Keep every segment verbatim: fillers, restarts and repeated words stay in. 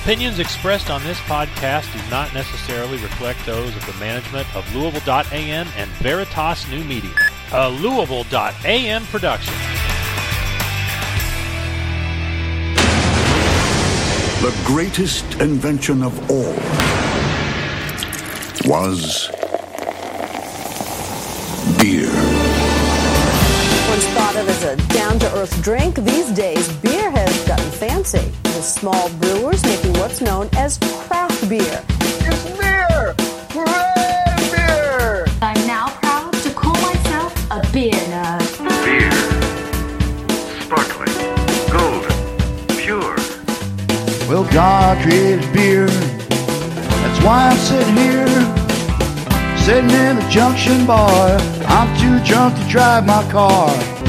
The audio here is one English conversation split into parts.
Opinions expressed on this podcast do not necessarily reflect those of the management of Louisville dot A M and Veritas New Media, a Louisville dot A M production. The greatest invention of all was beer. Once thought of as a down-to-earth drink, these days beer has gotten fancy, with small brewers making what's known as craft beer. It's beer! Hooray, beer! I'm now proud to call myself a beer nerd. Beer. Sparkling. Golden. Pure. Well, God created beer. That's why I'm sitting here. Sitting in the junction bar. I'm too drunk to drive my car.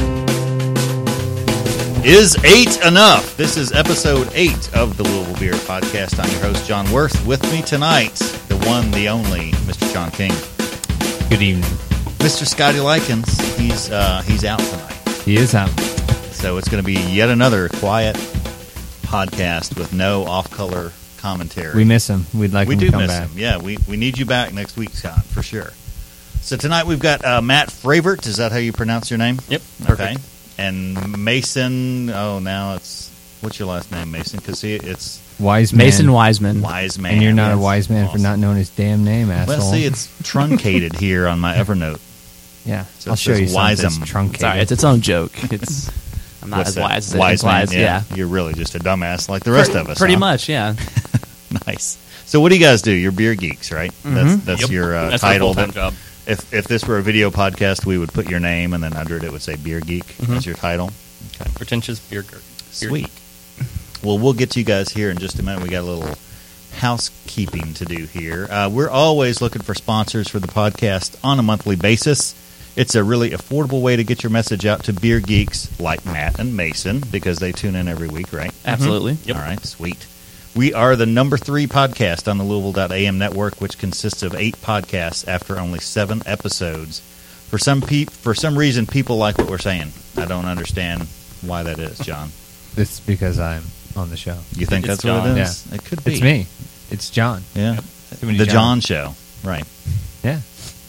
Is eight enough? This is episode eight of the Louisville Beer Podcast. I'm your host, John Worth. With me tonight, the one, the only, Mister John King. Good evening. Mister Scotty Likens, he's uh, he's out tonight. He is out. So it's going to be yet another quiet podcast with no off-color commentary. We miss him. We'd like we him do to come miss back. him. Yeah, we, we need you back next week, Scott, for sure. So tonight we've got uh, Matt Fravert. Is that how you pronounce your name? Yep. Okay. And Mason. Oh, now it's what's your last name, Mason? Because it's Wiseman. Mason Wiseman. Wiseman. And you're not Yes. a wise man Awesome. for not knowing his damn name, asshole. Well, see, it's truncated here on my Evernote. Yeah, So I'll it show says you something that's Wisem. truncated. Sorry, it's its own joke. It's I'm not What's as that? wise as it Wise man, implies. Yeah. You're really just a dumbass like the rest Pre- of us. Pretty huh? much, yeah. Nice. So what do you guys do? You're beer geeks, right? That's, that's Yep. your uh, That's my title. full-time That- job. If if this were a video podcast, we would put your name, and then under it it would say Beer Geek as your title. Okay. Pretentious beer geek. Sweet. Well, we'll get to you guys here in just a minute. We got a little housekeeping to do here. Uh, we're always looking for sponsors for the podcast on a monthly basis. It's a really affordable way to get your message out to beer geeks like Matt and Mason because they tune in every week, right? Absolutely. Yep. All right, sweet. We are the number three podcast on the Louisville dot A M network, which consists of eight podcasts after only seven episodes. For some pe- for some reason, people like what we're saying. I don't understand why that is, John. It's because I'm on the show. You think It's that's what it John. is? It could be. It's me. It's John. Yeah. Too many The John Johns. Show. Right. Yeah.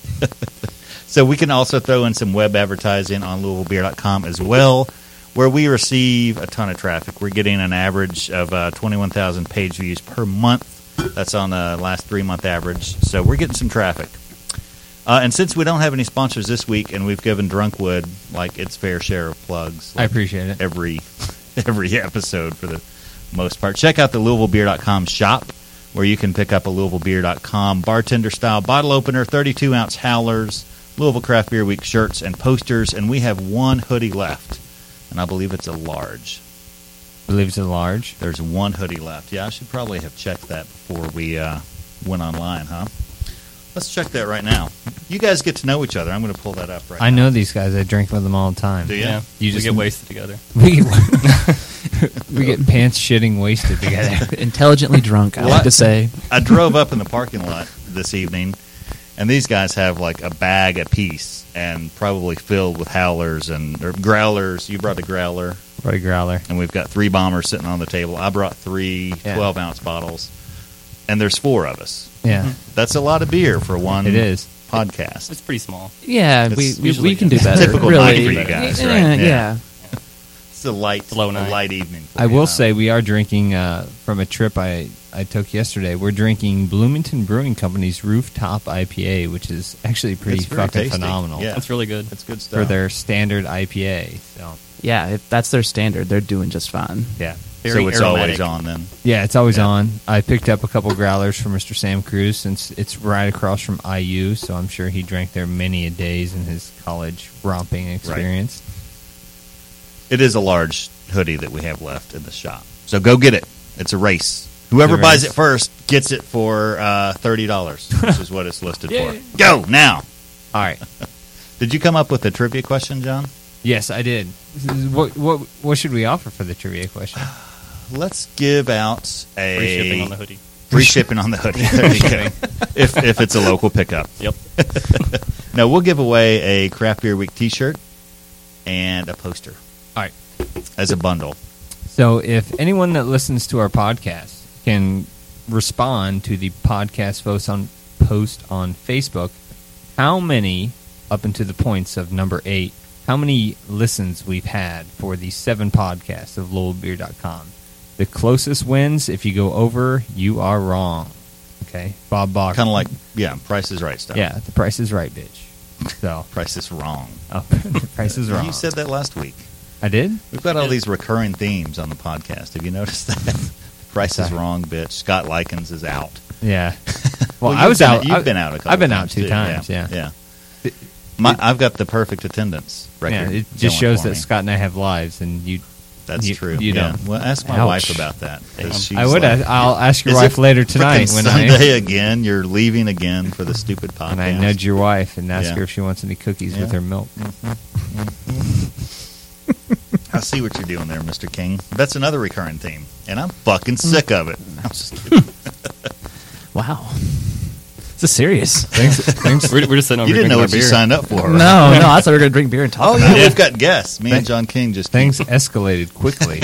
So we can also throw in some web advertising on Louisville Beer dot com as well, where we receive a ton of traffic. We're getting an average of uh, twenty-one thousand page views per month. That's on the last three-month average. So we're getting some traffic. Uh, and since we don't have any sponsors this week, and we've given Drunkwood like its fair share of plugs, I like appreciate it. every every episode for the most part. Check out the Louisville Beer dot com shop, where you can pick up a Louisville Beer dot com bartender-style bottle opener, thirty-two ounce howlers, Louisville Craft Beer Week shirts, and posters. And we have one hoodie left, and I believe it's a large. Believe it's a large. There's one hoodie left. Yeah, I should probably have checked that before we uh, went online, huh? Let's check that right now. You guys get to know each other. I'm going to pull that up right I now. know these guys. I drink with them all the time. Do you? Yeah. You we just get wasted together. We we get pants shitting wasted together. Intelligently drunk, I What? like to say. I drove up in the parking lot this evening, and these guys have like a bag apiece and probably filled with howlers and or growlers. You brought a growler, Roy Growler. and we've got three bombers sitting on the table. I brought three Yeah. twelve ounce bottles, and there's four of us. Yeah, That's a lot of beer for one it is. podcast. It's pretty small. Yeah, we, It's we, usually we can do better. typical really. night for you guys, right? Yeah, Yeah. yeah. It's a light, Low a night. light evening. For I you, will huh? say we are drinking uh, from a trip I, I took yesterday. We're drinking Bloomington Brewing Company's Rooftop I P A, which is actually pretty It's very fucking tasty. phenomenal Yeah. That's really good. It's good stuff. for their standard I P A. So Yeah, if that's their standard. They're doing just fine. yeah, Very so it's aromatic. always on then. yeah, it's always Yeah. on. I picked up a couple growlers from Mister Sam Cruz since it's right across from I U, so I'm sure he drank there many a days in his college romping experience. It is a large hoodie that we have left in the shop. So go get it. It's a race. Whoever It's a buys race. it first gets it for uh, thirty dollars, which is what it's listed for. Go now. All right. Did you come up with a trivia question, John? Yes, I did. What what what should we offer for the trivia question? Let's give out a Free shipping on the hoodie. Free shipping on the hoodie. There you go. if if it's a local pickup. Yep. No, we'll give away a Craft Beer Week T-shirt and a poster. All right. As a bundle. So if anyone that listens to our podcast can respond to the podcast post on post on Facebook. How many, up into the points of number eight, how many listens we've had for the seven podcasts of Louisville Beer dot com? The closest wins. If you go over, you are wrong. Okay, Bob Bach. Kind of like, yeah, Price is Right stuff. Yeah, the price is right, bitch. So Price is wrong. Oh, the price is wrong. You said that last week. I did? We've got all these recurring themes on the podcast. Have you noticed that? Price is wrong, bitch. Scott Likens is out. Yeah. Well, Well, I you've was been- out. You've I- been out a couple I've been times out two too. times, yeah. Yeah. My, I've got the perfect attendance record. Yeah, it just going shows for that me. Scott and I have lives, and you. That's you, true. You yeah. don't. Well, ask my Ouch. wife about that. 'cause she's I would. like, I'll ask your "Is wife it later tonight frickin' when Sunday I again. You're leaving again for the stupid podcast. when I nudge your wife and ask Yeah. her if she wants any cookies Yeah. with her milk. I see what you're doing there, Mister King. That's another recurring theme, and I'm fucking sick of it. I'm just kidding. Wow. This is serious. Thanks. Thanks. We're, we're just sitting over You here didn't know drinking what you our beer. signed up for. No, Right? no, I thought we were going to drink beer and talk Oh about yeah, it. we've got guests. Me and John King just Things escalated quickly.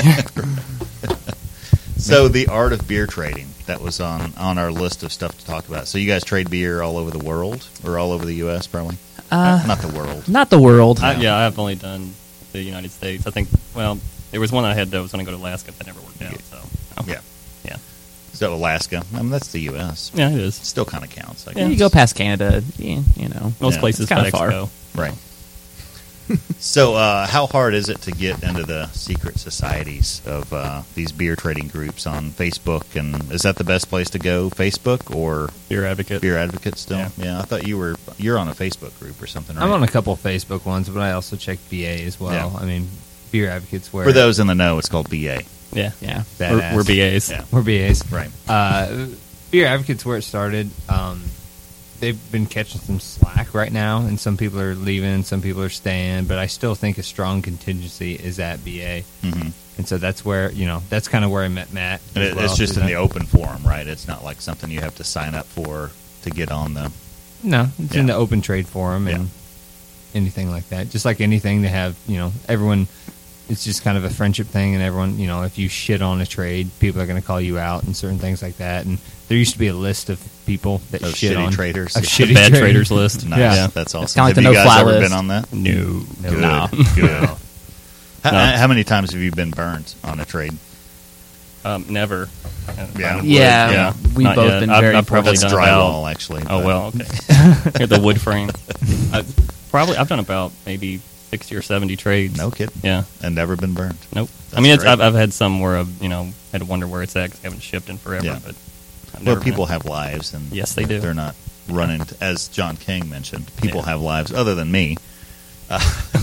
So the art of beer trading, that was on, on our list of stuff to talk about. So you guys trade beer all over the world or all over the U S probably? Uh, Not the world. Not the world. I, yeah, I've only done the United States. I think, well, there was one I had that was going to go to Alaska, but that never worked out. So, oh. Yeah. Yeah. So Alaska, I mean, that's the U S. Yeah, it is. Still kind of counts. I Yeah, guess. you go past Canada, yeah, you know. Most Yeah. places It's kinda FedEx far. go. Right. So uh, how hard is it to get into the secret societies of uh, these beer trading groups on Facebook? And is that the best place to go, Facebook or Beer Advocate? Beer Advocate still? Yeah. Yeah, I thought you were you're on a Facebook group or something, right? I'm on a couple Facebook ones, but I also check B A as well. Yeah. I mean, Beer Advocates where For those in the know, it's called B A. Yeah. Yeah. We're, Badass. we're B As. Yeah. We're B As. Right. Uh, Beer Advocates where it started. Um, they've been catching some slack right now, and some people are leaving, some people are staying. But I still think a strong contingency is at B A, Mm-hmm. and so that's where you know that's kind of where I met Matt. And as it, well, it's just through in that. the open forum, right? It's not like something you have to sign up for to get on the. No, it's in Yeah. the open trade forum and anything like that. Just like anything, they have, you know, everyone, it's just kind of a friendship thing, and everyone, you know, if you shit on a trade, people are going to call you out and certain things like that. And there used to be a list of people that Those shit shitty on traders. Of Yeah. shitty The bad traders. traders list. Nice. Yeah. That's awesome. It's kinda like have the you no guys fly ever list. been on that? No. Good. No. Good. How, No. how many times have you been burned on a trade? Um, never. Yeah. Yeah, Yeah. we've Not both yet. been I've, very I've probably That's done about. drywall, actually. Oh but- well, okay. Here, the wood frame. I, probably, I've done about maybe sixty or seventy trades. No kidding. Yeah. And never been burned. Nope. That's I mean, it's, great. I've, I've had some where I've you know had to wonder where it's at because they haven't shipped in forever. Yeah. But I've Well, never people been. have lives, and Yes, they do. They're not running, t- as John King mentioned. People Yeah. have lives other than me, uh,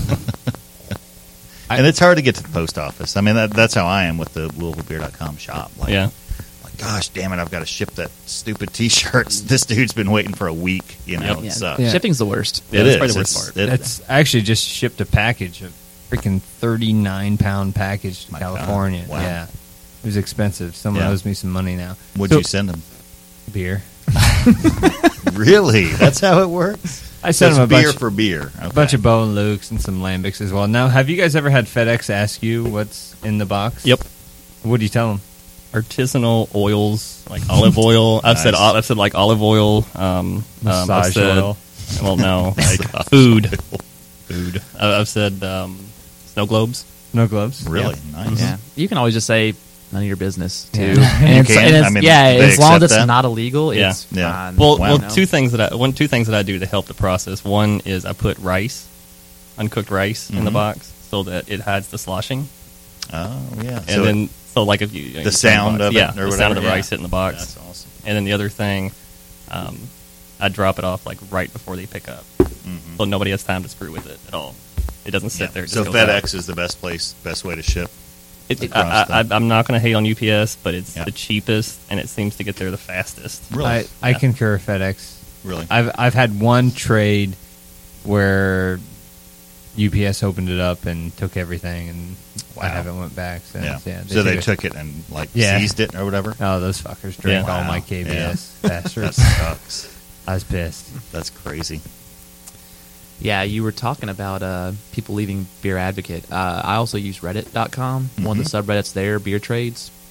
and it's hard to get to the post office. I mean, that, that's how I am with the Louisville Beer dot com shop. Like, Yeah. like, gosh, damn it, I've got to ship that stupid T-shirts. This dude's been waiting for a week. You know, Yep. it Yeah. sucks. Yeah. Shipping's the worst. Yeah, It that's is. probably the worst It's- part. it- That's I actually just shipped a package, a freaking thirty-nine pound package to My California. God. Wow. Yeah, it was expensive. Someone Yeah. owes me some money now. What'd So- you send him? Beer. Really? That's how it works. I sent So him a it's beer bunch, for beer. a bunch of Bo and Luke's and some Lambics as well. Now, have you guys ever had FedEx ask you what's in the box? Yep. What do you tell them? Artisanal oils like olive oil. I've said Nice. I've said like olive oil. Um, um, I've Massage said, oil. Well, no, like food. Food. I- I've said um, snow globes. No gloves. Really nice. Yeah, you can always just say none of your business too. Yeah. And You it's, can? and it's- I mean, yeah, they as long as accept it's that? not illegal, Yeah. it's Yeah. fine. Well, Wow. well, You know? two things that I one two things that I do to help the process. One is I put rice, uncooked rice, in the Mhm. box so that it hides the sloshing, Oh yeah. and So then so like if you, you know, the you sound box, of it yeah, or the whatever, sound of the yeah. rice hitting the box, That's awesome. and then the other thing, um, I drop it off like right before they pick up, Mhm. so nobody has time to screw with it at all. It doesn't sit Yeah. there. It So just goes FedEx out. is the best place, best way to ship. It, across I, I, the- I'm not going to hate on U P S, but it's Yeah. the cheapest and it seems to get there the fastest. Really? I, I Yeah. concur. FedEx. Really? I've I've had one trade where U P S opened it up and took everything, and I Wow. haven't went back since. yeah. Yeah. so they it. took it and like Yeah. seized it or whatever. Oh, those fuckers drank Yeah. all my Wow. K B S bastards. That sucks. I was pissed. That's crazy. Yeah, you were talking about uh, people leaving Beer Advocate. Uh, I also use Reddit dot com, one of the subreddits there, beer trades.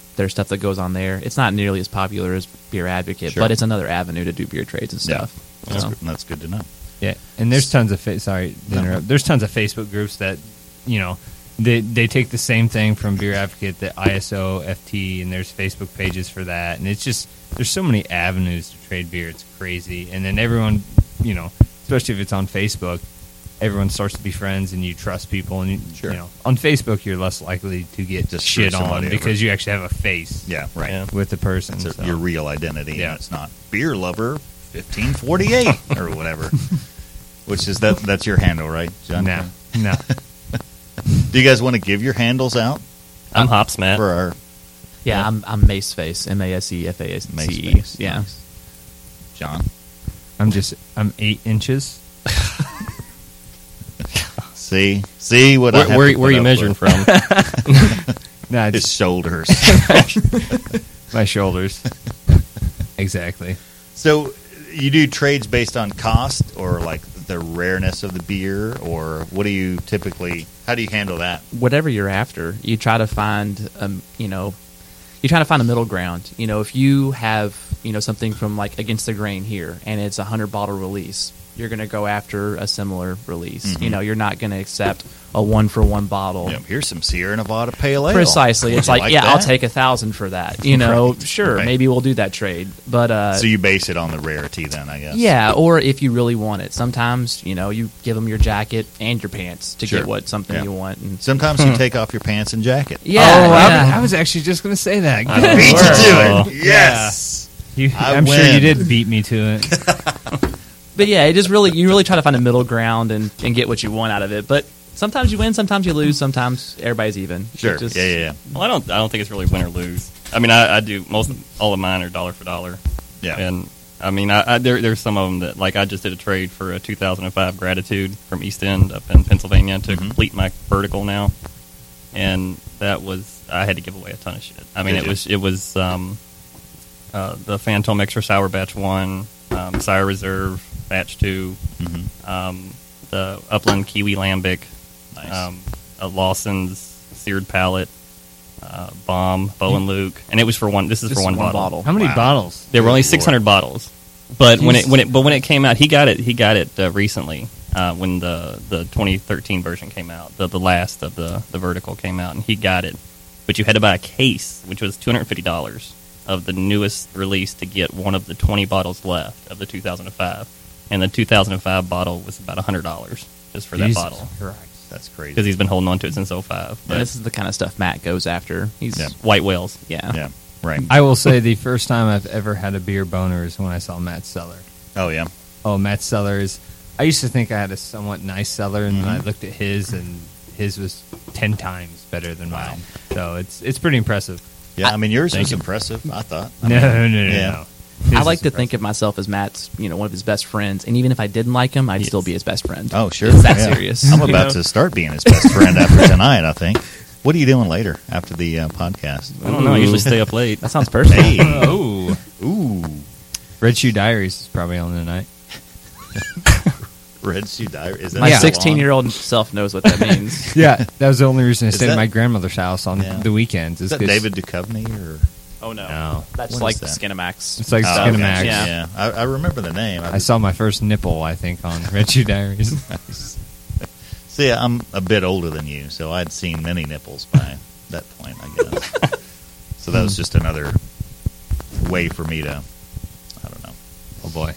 there's stuff that goes on there. It's not nearly as popular as Beer Advocate, Sure. but it's another avenue to do beer trades and Yeah. stuff. That's, So- good, that's good to know. Yeah, and there's tons of fa- sorry to No. interrupt. There's tons of Facebook groups that you know they they take the same thing from Beer Advocate, the I S O, F T, and there's Facebook pages for that. And it's just there's so many avenues to trade beer. It's crazy. And then everyone, you know, especially if it's on Facebook, everyone starts to be friends and you trust people. And you, Sure. you know, on Facebook you're less likely to get Just screw shit on somebody over. because you actually have a face. Yeah, right. Yeah. With the person. It's a- so. your real identity, Yeah. and it's not beer lover fifteen forty-eight or whatever. Which is that? That's your handle, right, John? No, no. Do you guys want to give your handles out I'm Hops Matt. for our Yeah, Yeah. I'm I'm Maceface, M A S E F A S C E. Maceface? Yeah. Nice. John? I'm just I'm eight inches. See, see what I Where, have where, to where are put you up measuring with. from? No, I His just shoulders. my shoulders. Exactly. So you do trades based on cost or like the rareness of the beer, or what do you typically? How do you handle that? Whatever you're after, you try to find, um, you know, you try to find a middle ground. You know, if you have, you know, something from like Against the Grain here, and it's a hundred bottle release, you're going to go after a similar release. Mhm. You know, you're not going to accept a one for one bottle. Yeah, here's some Sierra Nevada Pale Ale. Precisely, Would it's you like, yeah, that? I'll take a thousand for that. You know, Right. sure, Right. maybe we'll do that trade, but uh, So you base it on the rarity, then I guess. yeah, or if you really want it, sometimes you know you give them your jacket and your pants to Sure. get what something Yeah. you want. And Sometimes you take off your pants and jacket. yeah, oh, I, yeah. was, I was actually just going to say that. I Good beat you work. to it. Yes. You, I I'm sure you win. did beat me to it. But yeah, it just really you really try to find a middle ground and, and get what you want out of it. But sometimes you win, sometimes you lose, sometimes everybody's even. Sure. It just- yeah, yeah, yeah. Well, I don't. I don't think it's really win or lose. I mean, I, I do most of, all of mine are dollar for dollar. Yeah. And I mean, I, I there there's some of them that like I just did a trade for a two thousand five Gratitude from East End up in Pennsylvania to Mhm. complete my vertical now, and that was I had to give away a ton of shit. I mean, Did it you? was it was um, uh, the Phantom Extra Sour Batch One, um, Sire Reserve Batch Two, Mhm. um, the Upland Kiwi Lambic, Nice. um, a Lawson's Seared Palate, uh, Bomb, Bo and Luke, and it was for one. This is Just for one, one bottle. bottle. How many Wow. bottles? There were only Good six hundred bottles, but when it when it but when it came out, he got it. He got it uh, recently uh, when the the twenty thirteen version came out. The the last of the the vertical came out, and he got it. But you had to buy a case, which was two hundred fifty dollars of the newest release to get one of the twenty bottles left of the two thousand five, and the two thousand five bottle was about a hundred dollars just for Jesus that bottle Christ. That's crazy. because he's been holding on to it since oh five. And this is the kind of stuff Matt goes after. He's Yeah. White whales. yeah. Yeah. Right. I will say the first time I've ever had a beer boner is when I saw Matt Cellar. Oh yeah. Oh, Matt Cellar is. I used to think I had a somewhat nice cellar, and then I Mhm. looked at his, and his was ten times better than mine. So it's it's pretty impressive. Yeah. I, mean, yours Thank was you. impressive. I thought. I No, mean, no, no, no, yeah. no. I His like is to think of myself as Matt's, you know, one of his best friends, and even if I didn't like him, I'd Yes. still be his best friend. Oh sure. It's that Yeah. serious. I'm you about know? to start being his best friend after tonight. I think. What are you doing later after the uh, podcast? I don't know. I usually stay up late. That sounds personal. Hey. Oh, Ooh. Red Shoe Diaries is probably on tonight. Red Shoe Diary. Is that My still on? sixteen-year-old self knows what that means. Yeah, that was the only reason I Is stayed that- at my grandmother's house on Yeah. the weekends. Is Is that 'cause David Duchovny or? Oh no, No. that's What like is that? Skinamax. It's like Oh, Skinamax. okay. Yeah. Yeah. I, I remember the name. I saw my first nipple, I think, on Red Shoe Diaries. See, I'm a bit older than you, so I'd seen many nipples by that point, I guess. So that was just another way for me to, I don't know. Oh boy.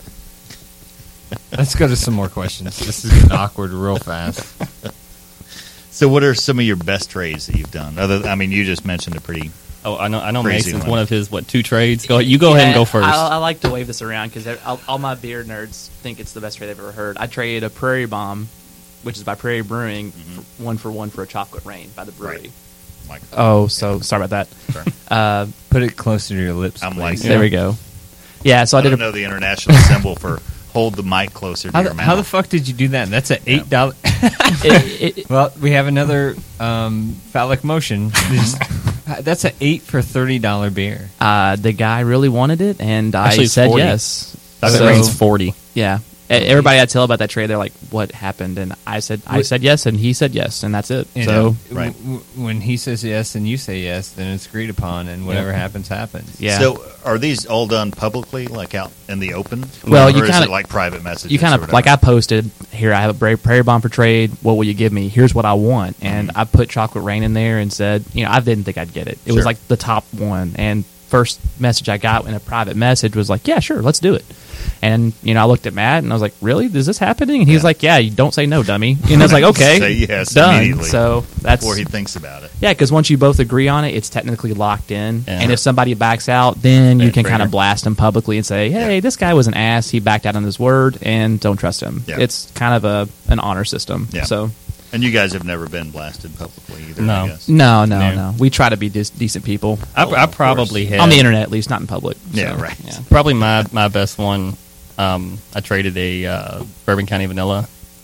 Let's go to some more questions. This is getting awkward real fast. So what are some of your best trades that you've done? Other, I mean, you just mentioned a pretty. Oh, I know. I know. Crazy Mason's one. one of his what two trades. Go. You go ahead and Yeah, go first. I, I like to wave this around because all, all my beer nerds think it's the best trade they've ever heard. I traded a Prairie Bomb, which is by Prairie Brewing, for one for one for a Chocolate Rain by the brewery. Like, Oh, so sorry about that. Sorry. Uh, Put it closer to your lips, I'm please. like- There we go. Yeah, so I I did don't a know the international symbol for hold the mic closer to How your the, mouth. how the fuck did you do that? That's an eight dollar. it, it, Well, we have another um, phallic motion. Just- That's an eight for thirty dollar beer. uh, the guy really wanted it, and I Actually, it's said forty. yes. Chocolate So- Rain's forty. Yeah, Everybody I tell about that trade, they're like, "What happened?" And I said, "I said yes," and he said yes, and that's it. You so know, Right. w- w- when he says yes and you say yes, then it's agreed upon, and whatever Yeah. happens, happens. yeah. So are these all done publicly, like out in the open? Well, or you is kinda- it like private messages? you kind or of like I posted here. I have a Bra- prairie bomb for trade. What will you give me? Here's what I want, and Mm-hmm. I put chocolate rain in there and said, you know, I didn't think I'd get it. It Sure. was like the top one, and first message I got in a private message was like, yeah, sure, let's do it. And you know, I looked at Matt and I was like, really, is this happening? And he was Yeah. like, yeah, you don't say no, dummy. And I was like, okay, Say yes done. immediately So that's before he thinks about it. yeah, because once you both agree on it, it's technically locked in. Yeah. And if somebody backs out, then you Then can kind trigger. of blast him publicly and say, "Hey, Yeah. this guy was an ass. He backed out on his word, and don't trust him." Yeah. It's kind of a an honor system. Yeah. So And you guys have never been blasted publicly either, No. I guess. no, no, No. no. We try to be dis- decent people I, Oh, I of probably course. had on the internet, at least not in public. Yeah, So, right. Yeah. Probably my, my best one. Um, I traded a uh, Bourbon County Vanilla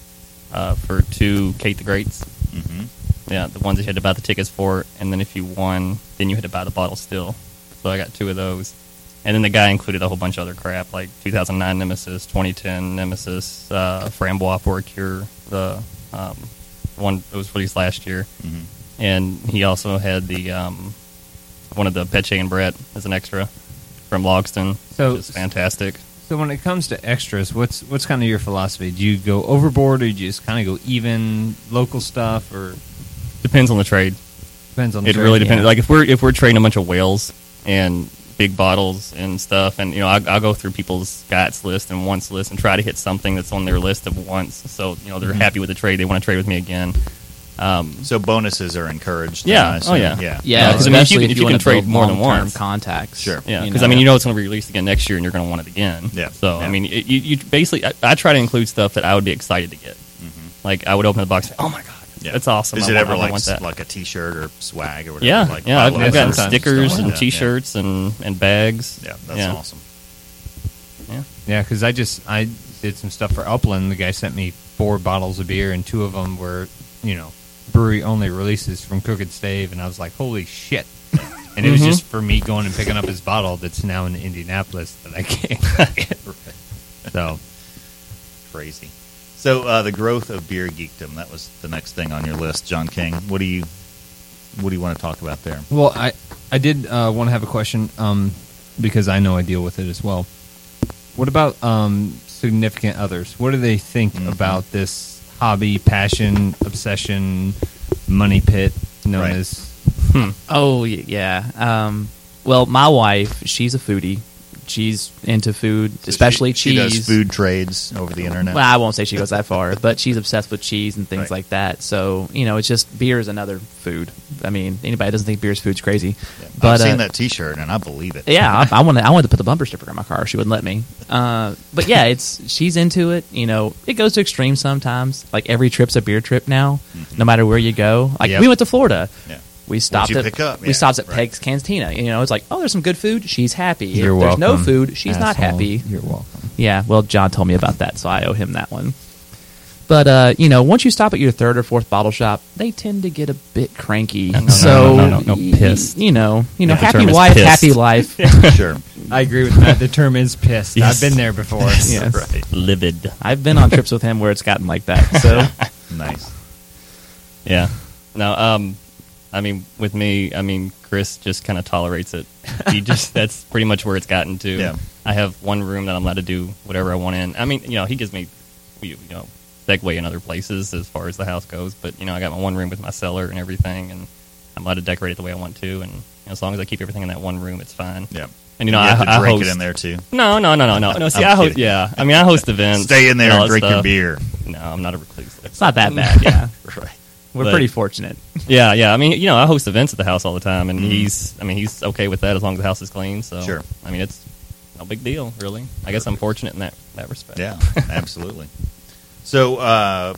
uh, for two Kate the Greats. hmm Yeah, the ones that you had to buy the tickets for, and then if you won, then you had to buy the bottle still. So I got two of those. And then the guy included a whole bunch of other crap, like two thousand nine Nemesis, twenty ten Nemesis, uh, Frambois for a Cure, the um, one that was released last year. hmm And he also had the um, one of the Peche and Brett as an extra from Logston, So- which is fantastic. So when it comes to extras, what's what's kind of your philosophy? Do you go overboard, or do you just kind of go even local stuff, or Depends on the trade. depends on the It trade? really depends. Yeah. Like if we're if we're trading a bunch of whales and big bottles and stuff, and you know, I, I'll go through people's Gats list and wants list and try to hit something that's on their list of wants. So you know, they're Mhm. happy with the trade. They want to trade with me again. Um, So bonuses are encouraged. Yeah. then, I Oh, assume. yeah. Yeah. Yeah, because I mean, if you especially can, if you can wanna trade build more than long-term once, contacts. Sure. yeah, you because know. I mean, you know it's going to be released again next year, and you're going to want it again. Yeah. So Yeah. I mean, it, you, you basically, I, I try to include stuff that I would be excited to get. Like I would open the box, and say, oh my god, Yeah. that's awesome. Is I it want, ever I like want that. like a T-shirt or swag or whatever? Yeah, like yeah. I've, bottle I've gotten openers and stickers stuff and like that, yeah. T-shirts and and bags. Yeah, that's yeah. awesome. Yeah. Yeah, because I just I did some stuff for Upland. The guy sent me four bottles of beer, and two of them were, you know, brewery only releases from Crooked Stave, and I was like, holy shit! And it was Mhm. just for me going and picking up his bottle that's now in Indianapolis that I can't get. So Crazy. So uh, the growth of beer geekdom, that was the next thing on your list, John King. What do you what do you want to talk about there? Well, I I did uh, want to have a question um, because I know I deal with it as well. What about um, significant others? What do they think Mhm. about this hobby, passion, obsession, money pit known Right. as? Oh y- yeah. Um, well, my wife, she's a foodie. She's into food, So especially she, cheese. She does food trades over the internet. Well, I won't say she goes that far, but she's obsessed with cheese and things Right. like that. So you know, it's just beer is another food. I mean, anybody that doesn't think beer is food's crazy. Yeah. But I've seen uh, that T-shirt and I believe it. yeah, I, I wanted I wanted to put the bumper sticker on my car. She wouldn't let me. Uh, but yeah, it's she's into it. You know, it goes to extremes sometimes. Like every trip's a beer trip now, no matter where you go. Like Yep. we went to Florida. Yeah. We stopped you at pick up? we Yeah, stopped at right. Peg's Cantina. You know, it's like, oh, there's some good food. She's happy. You're if there's no welcome, food, she's not asshole. happy. You're welcome. Yeah, well, John told me about that, so I owe him that one. But uh, you know, once you stop at your third or fourth bottle shop, they tend to get a bit cranky. No, no, so no, no, no, no, pissed. You know, you know, Yeah, the happy term is wife, pissed. happy life. Sure. I agree with that. The term is pissed. Yes. I've been there before. Yes. Right. Livid. I've been on trips with him where it's gotten like that. So Nice. Yeah. No, um, I mean, with me, I mean, Chris just kind of tolerates it. He just, that's pretty much where it's gotten to. Yeah. I have one room that I'm allowed to do whatever I want in. I mean, you know, he gives me, you you know, segue in other places as far as the house goes, but, you know, I got my one room with my cellar and everything, and I'm allowed to decorate it the way I want to, and you know, as long as I keep everything in that one room, it's fine. Yeah. And, you know, you have I, to I drink host, it in there too. No, no, no, no, no. no see, I'm I host, kidding. yeah. I mean, I host events. Stay in there all and that drink your stuff. beer. No, I'm not a recluse. it's not that bad. Yeah, Right. we're But- pretty fortunate. Yeah, yeah. I mean, you know, I host events at the house all the time, and Mhm. he's, I mean, he's okay with that as long as the house is clean. So, Sure. I mean, it's no big deal, really. I guess I'm fortunate in that that respect. Yeah, absolutely. So, uh,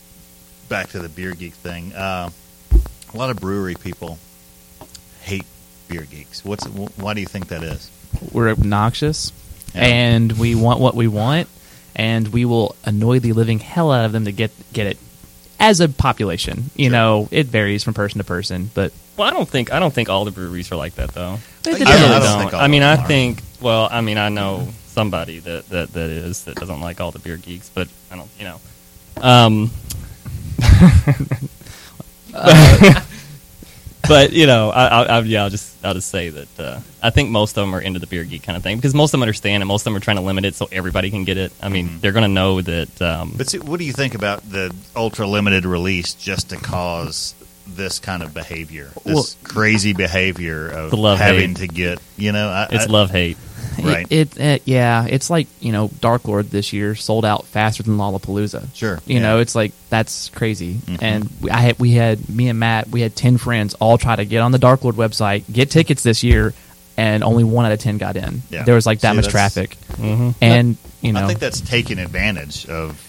back to the beer geek thing. Uh, a lot of brewery people hate beer geeks. What's wh- why do you think that is? We're obnoxious, Yeah. and we want what we want, and we will annoy the living hell out of them to get get it. As a population, you Sure. know, it varies from person to person, but Well, I don't think I don't think all the breweries are like that, though. it I I depends. really don't don't. think all I mean, of I them are. think. Well, I mean, I know somebody that, that, that is that doesn't like all the beer geeks, but I don't, you know. Um, uh, but you know, I, I, I, yeah, I'll just I'll just say that uh, I think most of them are into the beer geek kind of thing because most of them understand and most of them are trying to limit it so everybody can get it. I mean, mm-hmm. they're going to know that. Um, but see, what do you think about the ultra limited release just to cause this kind of behavior, this well, crazy behavior of the love having hate. to get, you know, I, it's I, love hate. Right. It, it, it yeah, it's like, you know, Dark Lord this year sold out faster than Lollapalooza. Sure. You yeah. know, it's like that's crazy. Mm-hmm. And we, I had we had me and Matt, we had ten friends all try to get on the Dark Lord website, get tickets this year, and only one out of ten got in. Yeah. There was like that See, much traffic. Mm-hmm. And, you know, I think that's taking advantage of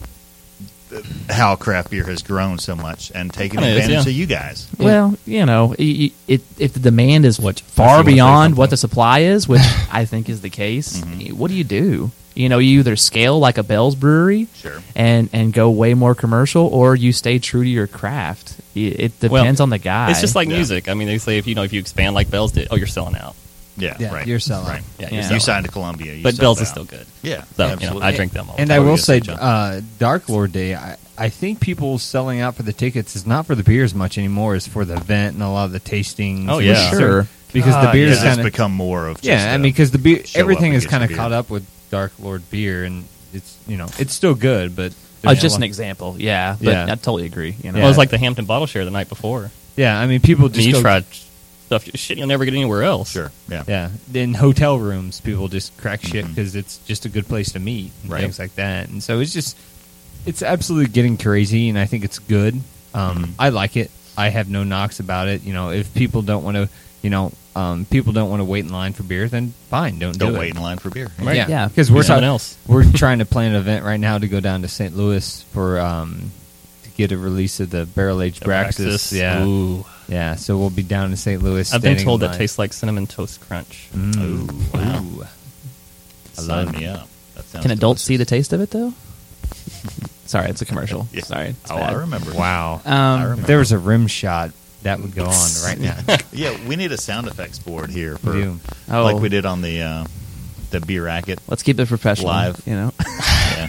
how craft beer has grown so much and taking it advantage is, yeah. of you guys. Well, you know, it, it, if the demand is what, far beyond what the supply is, which I think is the case, mm-hmm. what do you do? You know, you either scale like a Bell's Brewery sure. and, and go way more commercial, or you stay true to your craft. It, it depends well, on the guy. It's just like yeah. music. I mean, they say if you know if you expand like Bell's did, oh, you're selling out. Yeah, yeah, right. You're selling. Right. Yeah, yeah. you're You selling. signed to Columbia, you but sold Bell's out. is still good. Yeah, so absolutely. you know, I drink them all. And the I time. will Yes, say, John. uh, Dark Lord Day, I, I think people selling out for the tickets is not for the beer as much anymore as for the event and a lot of the tastings. Oh, yeah. Sure. Because Uh, the beer yeah, is kind it's of become more of just yeah. I a mean, because the beer, show up everything and is get kind of your caught beer. up with Dark Lord beer, and it's you know it's still good, but Oh, there's just a an lot- example, yeah. But Yeah. I totally agree. You know, Well, it was like the Hampton Bottle Share the night before. yeah. I mean, people I mean, just you go, tried stuff shit you'll never get anywhere else. Sure, yeah. yeah. In hotel rooms, people just crack shit Mhm. because it's just a good place to meet and Right. things like that, and so it's just it's absolutely getting crazy, and I think it's good. Um, Mhm. I like it. I have no knocks about it. You know, if people don't want to, you know, um, people don't want to wait in line for beer, then fine, don't, Don't do wait it. in line for beer. Right. Yeah, Yeah. because we're Do something talking else. We're trying to plan an event right now to go down to Saint Louis for um, to get a release of the barrel aged Braxis. Braxis. Yeah, Ooh. yeah. So we'll be down in Saint Louis. I've been standing told in that line. tastes like Cinnamon Toast Crunch. Mm. Ooh, wow. Ooh. I Sign love me it. up. That sounds can adults see the delicious. taste of it though? Sorry, it's a commercial. Yeah. Sorry. it's Oh, bad. I remember. Wow. Um, I remember. If there was a rim shot, that would go on right now. Yeah, we need a sound effects board here for We do. Oh. like we did on the uh, the beer racket. Let's keep it professional. Live. You know. Yeah.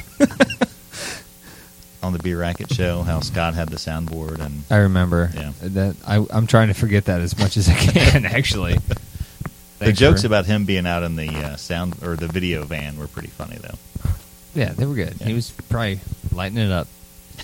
On the beer racket show, how Scott had the soundboard and I remember. Yeah. That I, I'm trying to forget that as much as I can. Actually, the Thanks jokes for- about him being out in the uh, sound or the video van were pretty funny though. Yeah, they were good. Yeah. He was probably lighting it up.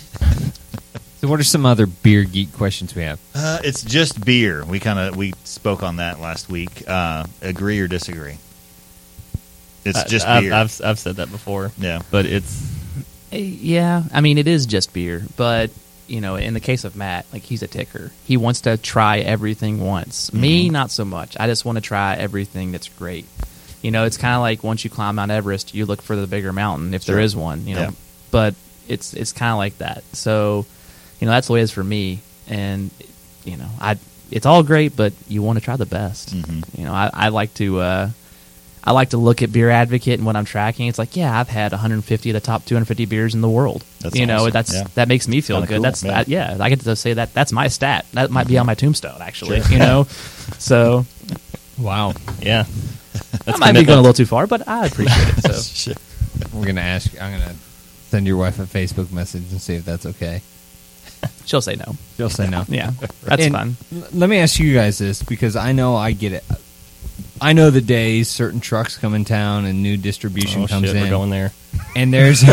So, what are some other beer geek questions we have? Uh, it's just beer. We kind of we spoke on that last week. Uh, agree or disagree? It's I- just I've, beer. I've, I've said that before. Yeah. But it's Yeah, I mean, it is just beer, but you know, in the case of Matt, like he's a ticker. He wants to try everything once. Me, Mm-hmm. not so much. I just want to try everything that's great. You know, it's kind of like once you climb Mount Everest, you look for the bigger mountain if Sure. there is one. You know, Yeah. but it's it's kind of like that. So, you know, that's the way it is for me. And you know, I it's all great, but you want to try the best. Mhm. You know, I, I like to. Uh, I like to look at Beer Advocate and when I'm tracking, it's like, yeah, I've had one hundred fifty of the top two hundred fifty beers in the world. That's you know, awesome. that's Yeah. that makes me feel Kinda good. cool, That's yeah. that, yeah. I get to say that that's my stat. That might be on my tombstone, actually. Sure. You know, so Wow. yeah. that might be going a little too far, but I appreciate it. So Shit. We're gonna ask. I'm gonna send your wife a Facebook message and see if that's okay. she'll say no. She'll say no. Yeah, that's And fine. l- Let me ask you guys this because I know I get it. I know the days certain trucks come in town and new distribution Oh, comes shit, in. we're going there. And there's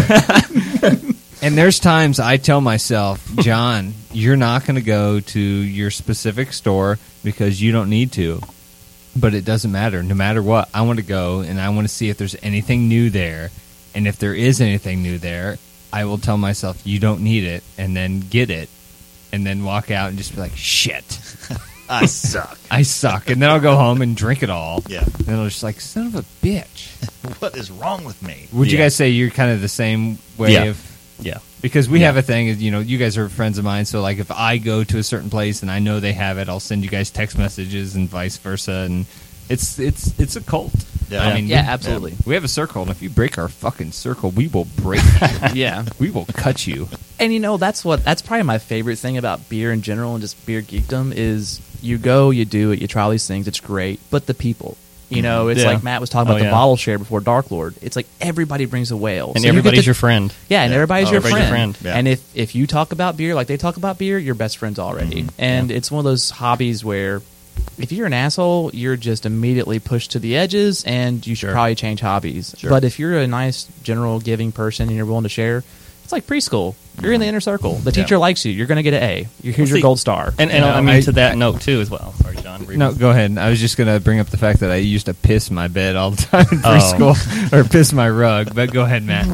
and there's times I tell myself, John, you're not going to go to your specific store because you don't need to. But it doesn't matter. No matter what, I want to go and I want to see if there's anything new there. And if there is anything new there, I will tell myself you don't need it and then get it and then walk out and just be like, shit. I suck. I suck. And then I'll go home and drink it all. Yeah. And I'll just like, son of a bitch. What is wrong with me? Would you Yeah. guys say you're kind of the same way Yeah. of Yeah. because we Yeah. have a thing, you know, you guys are friends of mine, so like if I go to a certain place and I know they have it, I'll send you guys text messages and vice versa, and it's it's it's a cult. Yeah. I mean, Yeah, we- absolutely. We have a circle, and if you break our fucking circle, we will break you. Yeah. We will cut you. And you know, that's what that's probably my favorite thing about beer in general and just beer geekdom is you go, you do it, you try all these things, it's great, but the people. You know, it's Yeah. like Matt was talking Oh, about the yeah. bottle share before Dark Lord. It's like everybody brings a whale. And So you get everybody's to- your friend. Yeah, and Yeah. everybody's, Oh, your, everybody's friend. your friend. Yeah. And if, if you talk about beer like they talk about beer, you're best friends already. Mm-hmm. And it's one of those hobbies where if you're an asshole, you're just immediately pushed to the edges, and you should Sure. probably change hobbies. Sure. But if you're a nice, general, giving person and you're willing to share, it's like preschool. You're in the inner circle. The Yeah. teacher likes you. You're going to get an A. Here's your see, gold star. And, and You know, I mean, I- to that note, too, as well. Sorry, John. were you No, gonna- go ahead. I was just going to bring up the fact that I used to piss my bed all the time in Oh. preschool, or piss my rug. But go ahead, Matt.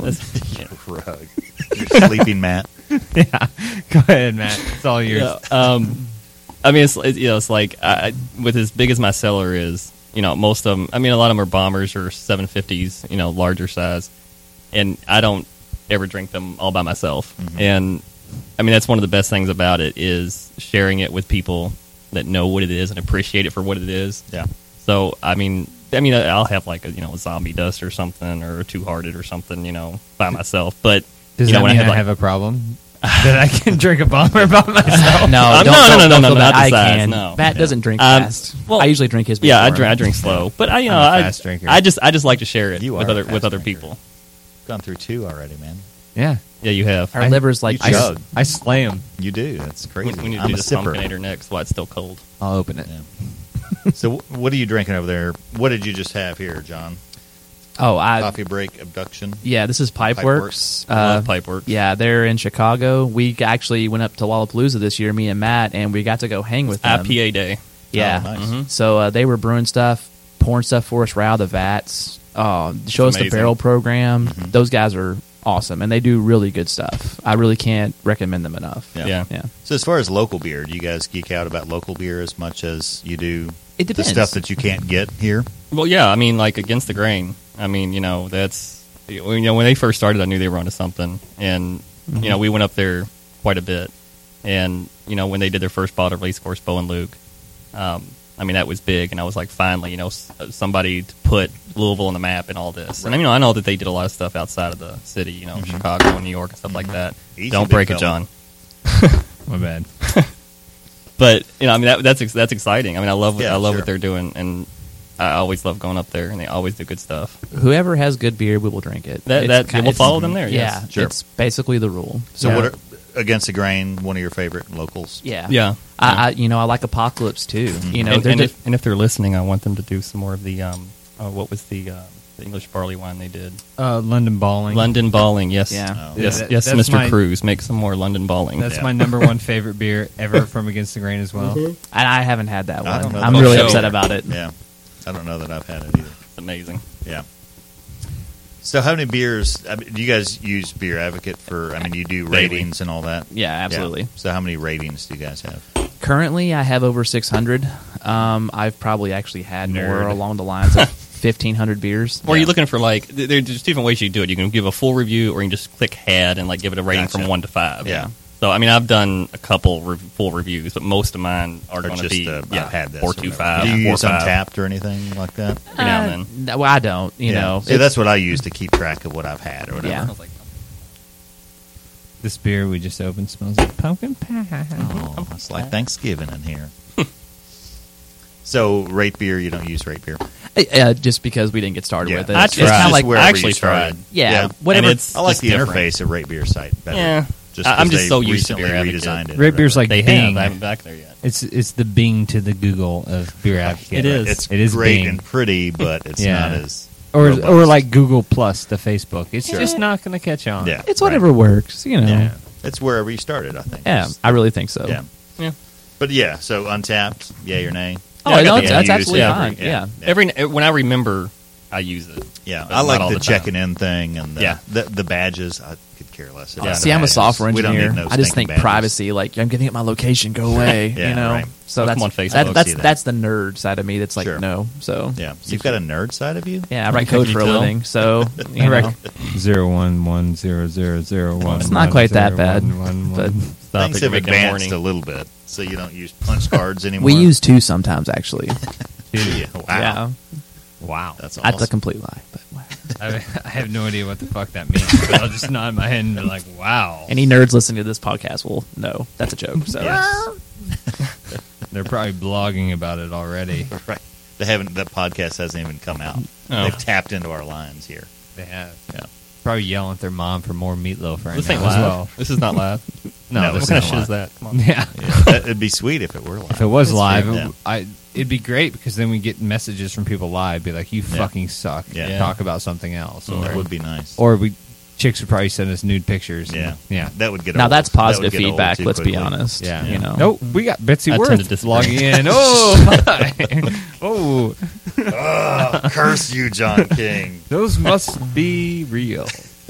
Rug. You're sleeping, Matt. Yeah, go ahead, Matt. It's all yours. Yeah, um, I mean, it's it, you know, it's like I, with as big as my cellar is, you know, most of them. I mean, a lot of them are bombers or seven fifties, you know, larger size, and I don't ever drink them all by myself. Mm-hmm. And I mean, that's one of the best things about it is sharing it with people that know what it is and appreciate it for what it is. Yeah. So I mean, I mean, I'll have like a you know a zombie dust or something or a two hearted or something, you know, by myself. But Does you that know, when mean I I, had, like, have a problem? That I can drink a bomber by myself? no, Uh, don't, no, no, don't- no, no, don't no, feel not bad. the I size, can. no. Matt Yeah. doesn't drink Um, fast. well, I usually drink his beer. Yeah, I for drink. him. I drink slow, but I, you know, I'm a I, fast drinker. I just, I just like to share it You with are a other, fast with other drinker. people. Gone through two already, man. Yeah. Yeah, you have. Our liver's like you chug. I slay them. You do. That's crazy. When, when you I'm do a the sipper. Pumpkinator next, while it's still cold. I'll open it. Yeah. So, wh- what are you drinking over there? What did you just have here, John? Oh, I Coffee break abduction. yeah. This is Pipeworks. Pipeworks. I love Pipeworks. Yeah, they're in Chicago. We actually went up to Lollapalooza this year, me and Matt, and we got to go hang with them. I P A day. Yeah. Oh, nice. Mhm. So uh, they were brewing stuff, pouring stuff for us right out of the vats. Oh, show us the amazing. barrel program. Mm-hmm. Those guys are awesome, and they do really good stuff. I really can't recommend them enough. Yeah. Yeah. Yeah. So, as far as local beer, do you guys geek out about local beer as much as you do It the depends. stuff that you can't get here? Well, yeah. I mean, like Against the Grain. I mean, you know, that's you know when they first started, I knew they were onto something, and Mm-hmm. you know we went up there quite a bit, and you know when they did their first bottle release, of course, Bo and Luke. Um, I mean, that was big, and I was like, finally, you know, s- somebody to put Louisville on the map and all this. And I mean, I know that they did a lot of stuff outside of the city, you know, Chicago and New York and stuff like that. Easy, Don't big break it, fella. John. My bad. But you know, I mean, that, that's ex- that's exciting. I mean, I love what, Yeah, I love sure. what they're doing, and I always love going up there, and they always do good stuff. Whoever has good beer, we will drink it. That- It's that- kind- we'll it's- follow them there, Yeah, yes. Sure. it's basically the rule. So, Yeah. what are Against the Grain? One of your favorite locals? Yeah, Yeah. I, I you know I like Apocalypse too. You know, and, they're and, di- if, and if they're listening, I want them to do some more of the um, uh, what was the uh, the English barley wine they did? Uh, London Balling. London Balling. Yes, Yeah. Oh. yes, Yeah, that- yes, that's Mister my- Cruz, make some more London Balling. That's Yeah. my number one favorite beer ever from Against the Grain as well. and I haven't had that I don't one. know I'm that really I've upset had it. about it. Yeah. I don't know that I've had it either. It's amazing. Yeah. So, how many beers? I mean, do you guys use Beer Advocate for? I mean, you do Daily. ratings and all that. Yeah, absolutely. Yeah. So, how many ratings do you guys have? Currently, I have over six hundred. Um, I've probably actually had more Nerd. along the lines of fifteen hundred beers. Or are you looking for like? th- There's just different ways you do it. You can give a full review, or you can just click head and like give it a rating Gotcha. from one to five. Yeah. So I mean, I've done a couple re- full reviews, but most of mine are Or going to just be uh, yeah, I've had this. four or two whatever. five. Do you four, use five. Untapped or anything like that? Every now and then. Uh, well, I don't. You Yeah. know, See, that's what I use to keep track of what I've had or whatever. Yeah. I was like, This beer we just opened smells like pumpkin pie. Oh, it's like Thanksgiving in here. So, rate beer, you don't use rate beer? uh, just because we didn't get started Yeah. with it. I It's tried. kind Just of like wherever I actually you started. tried. yeah, whatever. And it's I like just the different. interface of Rate Beer site better. Yeah. Just I- 'cause I'm just they so used to recently Beer Advocate. redesigned it. or Rate beer's whatever. like They Bing. have. I haven't been back there yet. It's it's the Bing to the Google of Beer Advocate. It is. It's It is great Bing. and pretty, but it's Yeah. not as Or robust. or like Google Plus to Facebook. It's Sure. just not going to catch on. yeah, it's whatever works. You know. Right. Yeah, it's wherever you started. I think. Yeah, It's- I really think so. yeah, Yeah. But yeah, so Untapped, yay or nay? Oh, Yeah, I got no, the that's, end that's use absolutely it fine. every- Yeah. Every when I remember, I use it. Yeah, But I not like all the, the time. checking in thing and the, Yeah. the the badges. I could care less. about Yeah. the See, I'm a badges. software We don't engineer. need no I just stinking think badges. privacy. Like, I'm getting at my location. Go away. Yeah, you know. right. So Look that's them on Facebook. that- that's See that. that's the nerd side of me. That's like Sure. no. So Yeah, you've got a nerd side of you. yeah, I write code Can for a you tell? living. So you I know. reckon zero one one zero zero zero one. It's not quite that bad, but Stop Things it, have you're making it advanced horny. a little bit, so you don't use punch cards anymore. we use two sometimes actually. Yeah, wow, Yeah, wow. that's awesome. that's a complete lie. But I, I have no idea what the fuck that means. But I'll just nod my head and be like, "Wow." any nerds listening to this podcast will know that's a joke. So Yes. They're probably blogging about it already. Right. They haven't. That podcast hasn't even come out. Oh. They've tapped into our lines here. They have. Yeah. Probably yelling at their mom for more meatloaf right This now ain't as live. well. This is not live. No, No, this What kind of is shit not is live. that? Come on. Yeah. Yeah, that, it'd be sweet if it were live. If it was That's live, true. it, Yeah. w- I, it'd be great because then we get messages from people live, be like, "You Yeah. fucking suck." Yeah. Yeah. Talk about something else. So Or, that would be nice. or we chicks would probably send us nude pictures. and- yeah, yeah, That would get Now old. that's That would positive get old feedback. too Let's be quickly. honest. yeah. You know. Nope, we got Betsy I tend to Worth disagree. logging in. Oh, my. oh, Oh, curse you, John King. those must be real.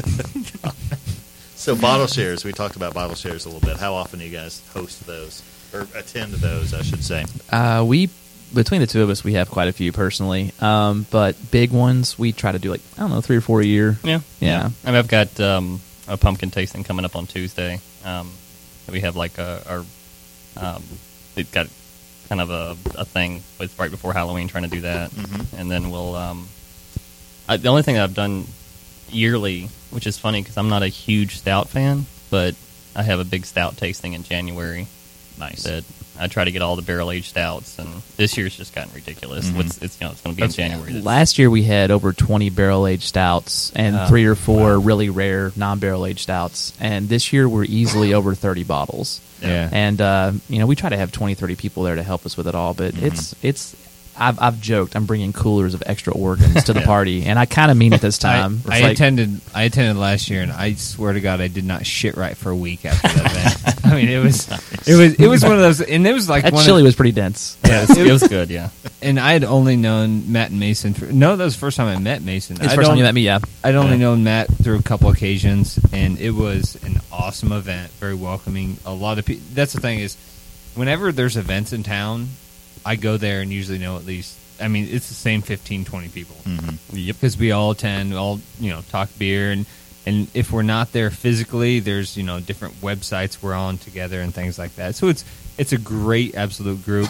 So bottle shares. We talked about bottle shares a little bit. How often do you guys host those or attend to those? I should say. Uh, we between the two of us, we have quite a few personally. Um, but big ones, we try to do like I don't know, three or four a year. Yeah. Yeah. I mean, I've got um, a pumpkin tasting coming up on Tuesday. Um, we have like a, our, um, we've got kind of a, a thing with right before Halloween trying to do that. Mhm. And then we'll, um, I, the only thing that I've done yearly, which is funny because I'm not a huge stout fan, but I have a big stout tasting in January. Nice. That I try to get all the barrel aged stouts, and this year's just gotten ridiculous. Mhm. What's it's you know it's going to be in January. That's- Last year we had over twenty barrel aged stouts and Oh, three or four really rare non barrel aged stouts. And this year we're easily over thirty bottles. Yeah. And uh, you know we try to have twenty, thirty people there to help us with it all. But Mm-hmm. it's it's I've I've joked I'm bringing coolers of extra organs to the Yeah. party, and I kind of mean it this I, time. It's I like- attended. I attended last year, and I swear to God, I did not shit right for a week after that event. I mean, it was, it was, it was one of those, and it was like that one chili of, was pretty dense. yeah, it was, it was good. Yeah. and I had only known Matt and Mason. For, no, that was the first time I met Mason. It's the I'd first time only- you met me, yeah. I'd only Yeah. known Matt through a couple occasions, and it was an awesome event, very welcoming. A lot of people. That's the thing is, whenever there's events in town, I go there and usually know at least. I mean, it's the same fifteen, twenty people. Mm-hmm. Yep. Because we all attend, we all you know, talk beer, and and if we're not there physically, there's you know different websites we're on together and things like that. So it's it's a great, absolute group.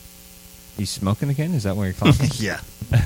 You smoking again? Is that what you're calling? Yeah.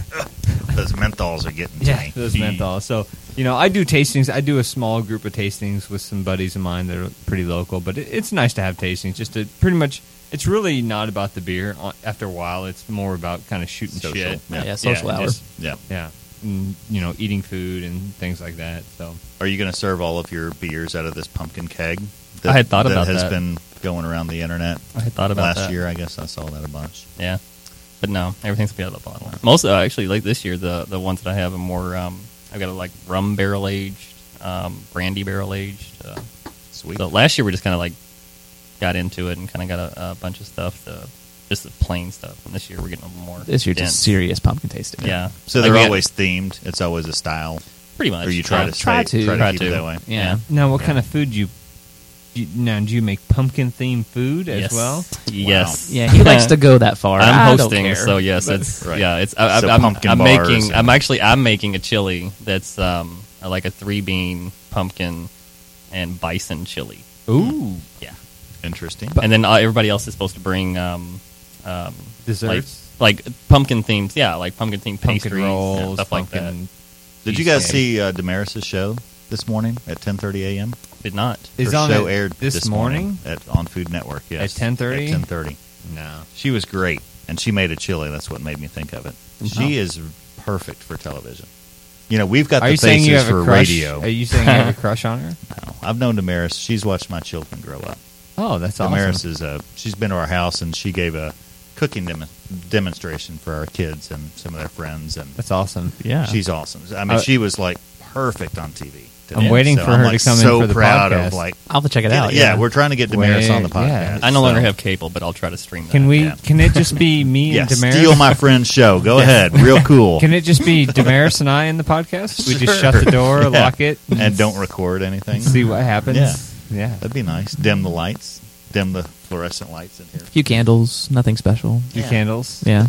Those menthols are getting to Yeah, me. those menthol. So, you know, I do tastings. I do a small group of tastings with some buddies of mine that are pretty local, but it, it's nice to have tastings. Just to pretty much, it's really not about the beer. After a while, it's more about kind of shooting Social. shit. Yeah. Yeah, social hour. just- Yeah. yeah, and, you know, eating food and things like that. So, Are you going to serve all of your beers out of this pumpkin keg? I had thought about that. Has that. been going around the internet. I had thought about last that. year. I guess I saw that a bunch. Yeah, but no, everything's gonna be out of the bottle. Most uh, actually, like this year, the the ones that I have are more. Um, I've got a, like rum barrel aged, um, brandy barrel aged. Uh, Sweet. so last year we just kind of like got into it and kind of got a, a bunch of stuff, to, just the plain stuff. And this year we're getting a little more. This year, dense. just serious pumpkin tasting. Yeah. So Like, they're we got- always themed. It's always a style. pretty much. Or you try Yeah. to Try stay- to. try to Try keep to. it that way. Yeah. now what Yeah. kind of food you, you now do you make pumpkin themed food as Yes. well? Yes. Yeah, he likes to go that far. I I'm don't hosting, care. so yes, it's Right. yeah, it's. I, So I'm, pumpkin I'm bars making. and- I'm actually. I'm making a chili that's um like a three bean pumpkin and bison chili. Ooh, Yeah, Interesting. and then uh, everybody else is supposed to bring um um desserts, like, like pumpkin themed. Yeah, like pumpkin themed pumpkin pastries, rolls, and stuff like that. pumpkin. Did you guys cheesecake. see uh, Damaris's show this morning at ten thirty a.m.? Did not. Is Her on show it aired this morning? at on Food Network. Yes, At ten thirty? At ten thirty. No. She was great, and she made a chili. That's what made me think of it. She is perfect for television. You know, we've got Are the you saying you faces have for a crush? radio. Are you saying you have a crush on her? No, I've known Damaris. She's watched my children grow up. Oh, that's awesome. Damaris is a. She's been to our house, and she gave a cooking dem- demonstration for our kids and some of their friends, and That's awesome. Yeah. she's awesome. I mean, Uh, she was like perfect on T V. I'm today. waiting So for I'm, her like, to come in so for the proud podcast. of like. I'll have to check it out. Yeah, Yeah, we're trying to get Damaris Wait, on the podcast. yeah. I no so- longer have cable, but I'll try to stream that. Can we? Yeah. Can it just be me Yeah, and Damaris? steal my friend's show. Go ahead, real cool. Can it just be Damaris and I in the podcast? We just Sure. shut the door, Yeah. lock it, and don't record anything. see what happens. Yeah. yeah. That'd be nice. Dim the lights. Dim the fluorescent lights in here. a few candles, nothing special. Few Yeah. candles. Yeah.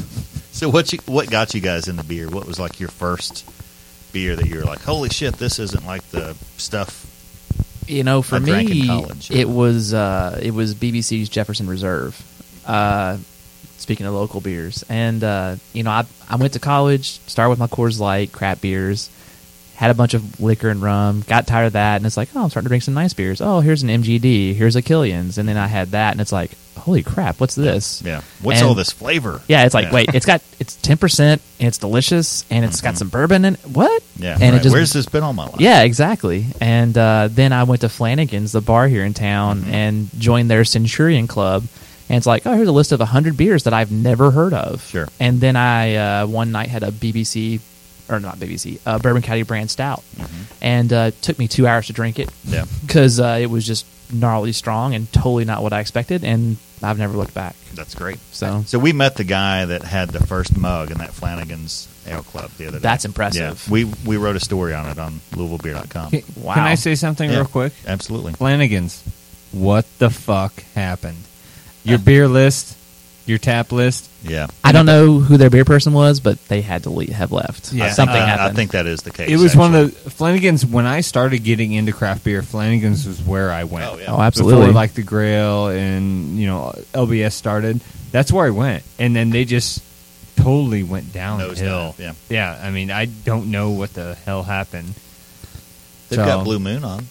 So what you what got you guys into beer? What was like your first beer that you were like, holy shit, this isn't like the stuff? You know, for I drank in me, college. it was uh, it was B B C's Jefferson Reserve. Uh, speaking of local beers, and uh, you know, I I went to college, started with my Coors Light, crap beers, had a bunch of liquor and rum, got tired of that, and it's like, oh, I'm starting to drink some nice beers. Oh, here's an M G D, here's a Killian's, and then I had that, and it's like, holy crap, what's this? Yeah, what's And- all this flavor? Yeah, it's like, Yeah. wait, it's got it's ten percent, and it's delicious, and it's got some bourbon in it. What? Yeah, and right. it just, Where's this been all my life? Yeah, exactly. And uh, then I went to Flanagan's, the bar here in town, Mm-hmm. and joined their Centurion Club. And it's like, oh, here's a list of one hundred beers that I've never heard of. Sure. And then I, uh, one night, had a B B C, or not B B C, uh, Bourbon County brand stout. And uh, it took me two hours to drink it. Yeah. Because uh, it was just gnarly strong and totally not what I expected. And I've never looked back. That's great. So, So we met the guy that had the first mug in that Flanagan's Ale Club the other day. That's impressive. Yeah. We we wrote a story on it on Louisville Beer dot com. Can, can I say something Yeah, real quick? Absolutely. Flanagan's, what the fuck happened? Your beer list, your tap list. Yeah. I don't know who their beer person was, but they had to leave, have left. Yeah. Something Uh, happened. I think that is the case. It was actually. one of the Flanagan's. When I started getting into craft beer, Flanagan's was where I went. Oh, yeah. Oh, absolutely. Before like the Grail and you know L B S started, that's where I went, and then they just totally went downhill. Nosedive, yeah. yeah. I mean, I don't know what the hell happened. They've So- got Blue Moon on.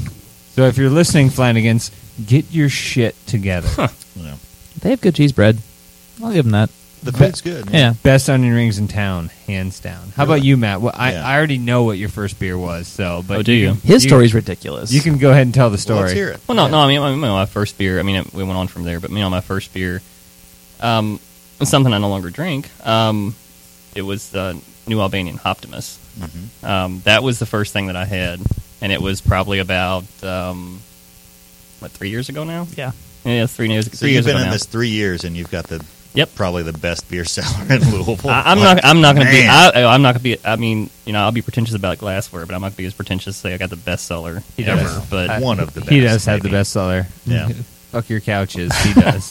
So if you're listening, Flanagan's, get your shit together. Yeah. They have good cheese bread. I'll give them that. The food's good. Yeah. Best onion rings in town, hands down. How about Really? you, Matt? Well, I, Yeah. I already know what your first beer was. So, but Oh, do you? can- His story's ridiculous. You can go ahead and tell the story. Well, let's hear it. Well, no, no. I mean, I mean, my first beer. I mean, it, we went on from there, but you know, my first beer, um, was something I no longer drink. Um, it was uh, New Albanian Optimus. Mm-hmm. Um, that was the first thing that I had, and it was probably about um, what three years ago now. Yeah. Yeah, three years. So three you've years been ago in now. this three years, and you've got the Yep. probably the best beer cellar in Louisville. I, I'm Like, not. I'm not going to be. man. I, I'm not going to be. I mean, you know, I'll be pretentious about glassware, but I'm not going to be as pretentious to say I got the best seller He ever. does. But one of the best. He does have the maybe. best seller. Yeah. Fuck your couches. He does.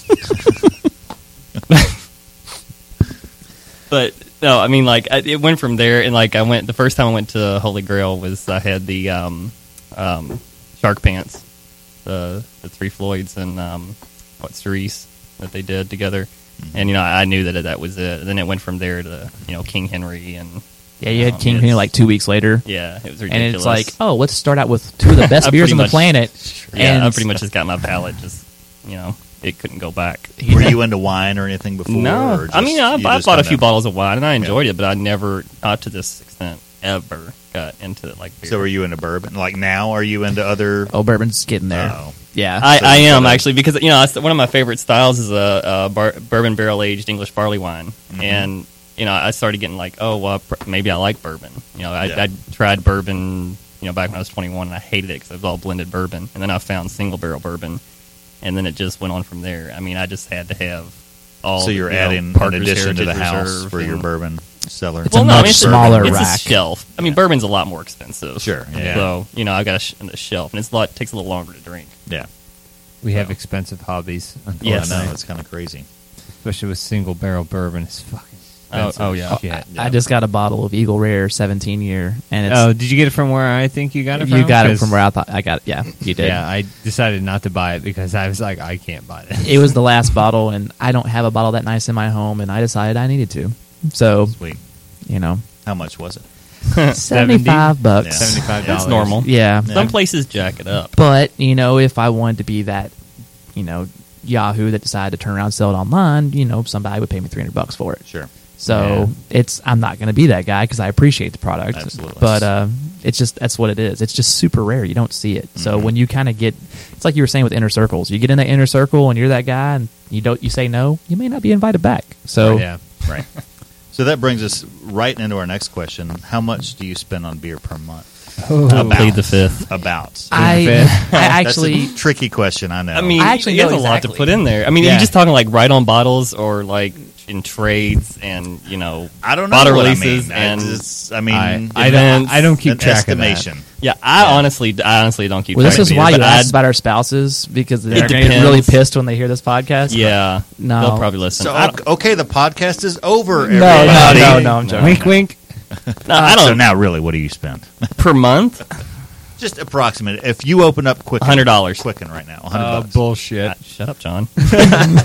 But no, I mean, like I, it went from there, and like I went. The first time I went to Holy Grail was I had the um, um, Shark Pants, the the Three Floyds and um, what Cerise that they did together, Mm-hmm. and you know I knew that that was it. And then it went from there to you know King Henry and Yeah, you had um, King it's- Henry like two weeks later. Yeah, it was ridiculous. And it's like, oh, let's start out with two of the best I beers pretty on the much- planet. yeah, and I pretty much just got my palate. Just you know, it couldn't go back. Were you into wine or anything before? No, or just, I mean, I, you I just bought a kinda- few bottles of wine and I enjoyed it, but I never, not to this extent, ever got into it like beer. So, are you into bourbon? Like now, are you into other? Oh, bourbon's getting there. Oh. Yeah. I, So I you am gotta- actually because you know that's one of my favorite styles is a, a bar, bourbon barrel aged English barley wine, Mm-hmm. and you know I started getting like, oh well, pr- maybe I like bourbon. You know, I, Yeah. I tried bourbon, you know, back when I was twenty-one, and I hated it because it was all blended bourbon, and then I found single barrel bourbon, and then it just went on from there. I mean, I just had to have all. So you're you know, adding an Parker's addition to the Heritage house Reserve for your and- bourbon cellar. It's well, a no, I much mean, it's smaller a, rack. It's a shelf. I mean, bourbon's a lot more expensive. Sure, yeah. So you know, I got a, sh- a shelf, and it's a lot takes a little longer to drink. Yeah. We have So. expensive hobbies. Yes. I know it's kind of crazy. Especially with single barrel bourbon. It's fucking Oh, expensive. oh, yeah. Shit. I just got a bottle of Eagle Rare seventeen year, and it's Oh, did you get it from where I think you got it from? you got it 'Cause- from where I thought I got it. Yeah, you did. Yeah, I decided not to buy it because I was like, I can't buy this. It was the last bottle, and I don't have a bottle that nice in my home, and I decided I needed to. So, Sweet. you know, How much was it? seventy-five bucks. Yeah. Seventy-five dollars. That's normal. Yeah. Some places jack it up. But, you know, if I wanted to be that, you know, Yahoo that decided to turn around and sell it online, you know, somebody would pay me three hundred bucks for it. Sure. So it's I'm not going to be that guy because I appreciate the product. Absolutely. But uh, it's just that's what it is. It's just super rare. You don't see it. So Mhm. when you kind of get, it's like you were saying with inner circles. You get in that inner circle and you're that guy, and you don't you say no, you may not be invited back. So yeah. Right. So that brings us right into our next question. How much do you spend on beer per month? I plead the fifth. About. I I That's actually a tricky question, I know. I mean, I actually you have know a lot to exactly. put in there. I mean, Yeah. are you just talking like right on bottles or like in trades and you know, I don't know bottle what I releases mean. and I, just, I mean, I, it- I don't. events, I don't keep an track of that. estimation. yeah. I honestly, I honestly don't keep. well, this track is of why beer, you but ask I'd- us about our spouses because they're It going to get depends. really pissed when they hear this podcast. Yeah, No. they'll probably listen. So, I don't, okay, the podcast is over, No, no, everybody. no, no, I'm joking. Wink, wink. no, I So don't now, really, what do you spend? per month. Just approximate. If you open up Quicken, one hundred dollars. Quicken right now, one hundred Uh, bucks. bullshit. Ah, shut up, John.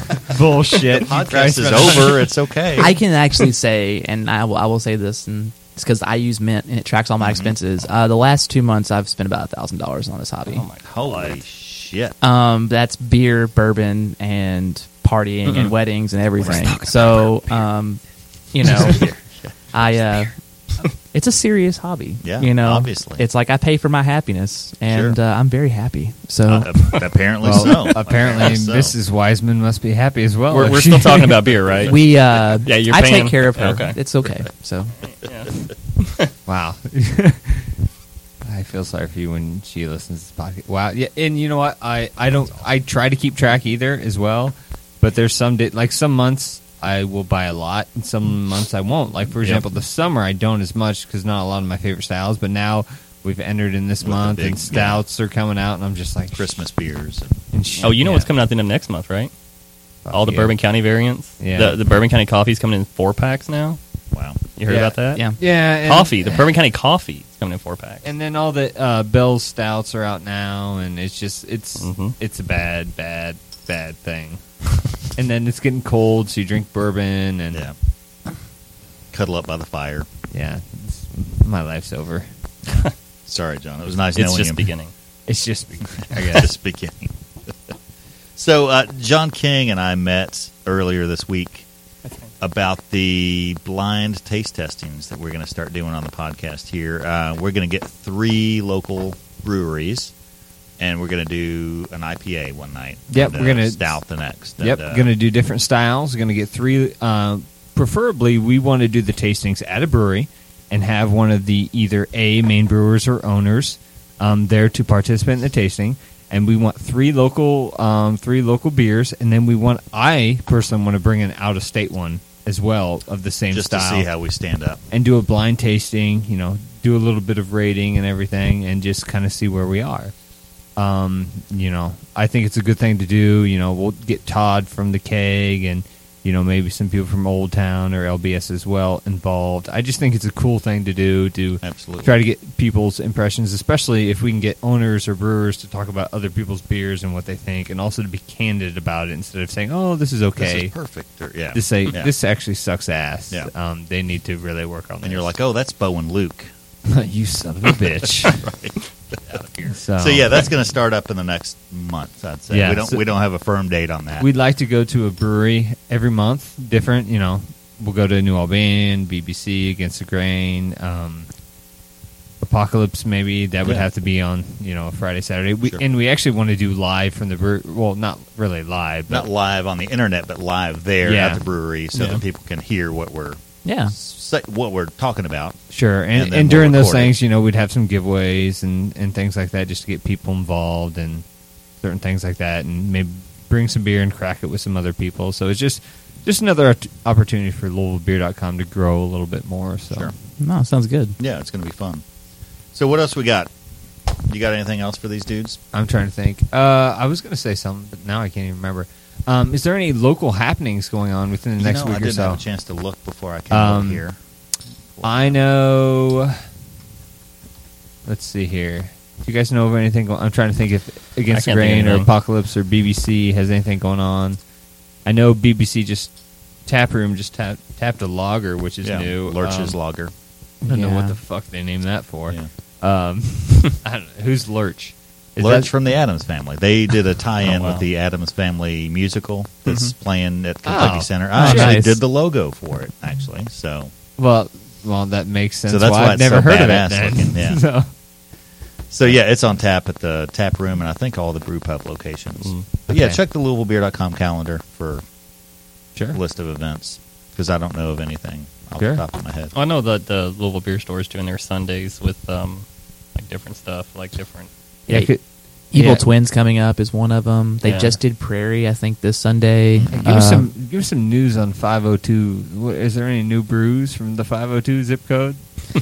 Bullshit. The podcast is over. It's okay. I can actually say, and I will, I will say this, and It's because I use Mint and it tracks all my Mhm. expenses. Uh, the last two months, I've spent about a thousand dollars on this hobby. Oh my Holy shit! Um, that's beer, bourbon, and partying Mm-mm. and weddings and everything. talking So, um, you know, I uh, it's a serious hobby. Yeah, you know, obviously. it's like I pay for my happiness, and Sure. uh, I'm very happy. So Uh, apparently Well, so. apparently, so. Missus Wiseman must be happy as well. We're, if we're she- still talking about beer, right? we, uh, Yeah, you're I paying- take care of her. Okay. It's okay. So Wow. I feel sorry for you when she listens to this podcast. Wow. Yeah, and you know what? I, I don't. I try to keep track either as well, but there's some day, like some months I will buy a lot, and some months I won't. Like for Yep. example, the summer I don't as much because not a lot of my favorite styles. But now we've entered in this With the month, big- and stouts are coming out, and I'm just like Christmas beers. and sh- Oh, you know yeah. what's coming out the end of next month, right? All the yeah. Bourbon County variants. Yeah. The, the Bourbon County coffee's coming in four packs now. Wow. You heard Yeah. about that? yeah. Yeah, and, Coffee. The Bourbon County coffee is coming in four packs. and then all the uh, Bell's stouts are out now, and it's just it's Mhm. it's a bad, bad, bad thing. And then it's getting cold, so you drink bourbon, and Yeah. Cuddle up by the fire. yeah, it's, my life's over. Sorry, John. It was nice It's knowing just you. beginning. It's just, I guess. Just beginning. So, uh, John King and I met earlier this week about the blind taste testings that we're going to start doing on the podcast here. Uh, we're going to get three local breweries, and we're going to do an I P A one night. Yep, and, we're uh, gonna- stout the next. Yep, And, uh, going to do different styles. Going to get three. Uh, preferably, we want to do the tastings at a brewery and have one of the either A, main brewers or owners um, there to participate in the tasting. And we want three local, um, three local beers, and then we want. I personally want to bring an out of state one as well of the same just style, to see how we stand up. and do a blind tasting. You know, do a little bit of rating and everything, and just kind of see where we are. Um, you know, I think it's a good thing to do. You know, we'll get Todd from the Keg, and you know, maybe some people from Old Town or L B S as well involved. I just think it's a cool thing to do to Absolutely. try to get people's impressions, especially if we can get owners or brewers to talk about other people's beers and what they think, and also to be candid about it instead of saying, "Oh, this is okay." This is perfect. Or, yeah. To say Yeah. this actually sucks ass. Yeah. Um, they need to really work on this. And you're like, oh, that's Bo and Luke. you son of a bitch. Right. Get out of here. So, So yeah, that's going to start up in the next month. I'd say Yeah, we don't so- we don't have a firm date on that. We'd like to go to a brewery every month, different. You know, we'll go to New Albany, B B C, Against the Grain, um, Apocalypse. Maybe that would Yeah. have to be on you know a Friday, Saturday. We, Sure. And we actually want to do live from the brewery. Well, not really live, but Not live on the internet, but live there Yeah. at the brewery, so Yeah. that people can hear what we're Yeah. say, what we're talking about. sure. And, And and, then we'll during those record it. things, you know, we'd have some giveaways and, and things like that, just to get people involved and certain things like that, and maybe bring some beer and crack it with some other people. So it's just just another ot- opportunity for Louisville Beer dot com to grow a little bit more. So. Sure. No, sounds good. Yeah, it's going to be fun. So what else we got? You got anything else for these dudes? I'm trying to think. Uh, I was going to say something, but now I can't even remember. Um, is there any local happenings going on within the You next know, week I or didn't so? have a chance to look before I came Um, over here. I know. Let's see here. Do you guys know of anything? Go- I'm trying to think if Against I the can't think of Grain or anything. Apocalypse or B B C has anything going on. I know B B C just Tap Room just tap, tapped a lager, which is Yeah, new. Lurch's Um, Lager. I don't know what Yeah. the fuck they named that for. Yeah. Um, I don't know. Who's Lurch? Is Lurch that- from the Adams Family. They did a tie-in Oh, wow. with the Adams Family musical that's playing at Kentucky Oh. Center. Oh, I actually nice. did the logo for it, actually. So Well, well, that makes sense. So that's why I've it's never so heard of it. badass Then. looking, yeah. So- So yeah, it's on tap at the tap room and I think all the brew pub locations. Mm. But yeah, Okay. check the Louisville Beer dot com calendar for Sure. a list of events because I don't know of anything off Sure. the top of my head. I know that the Louisville Beer Store is doing their Sundays with um, like different stuff, like different. Yeah, Yeah, could- Evil yeah. Twins coming up is one of them. They Yeah. just did Prairie, I think, this Sunday. Give us Uh, some give us some news on five oh two. What, is there any new brews from the five oh two zip code?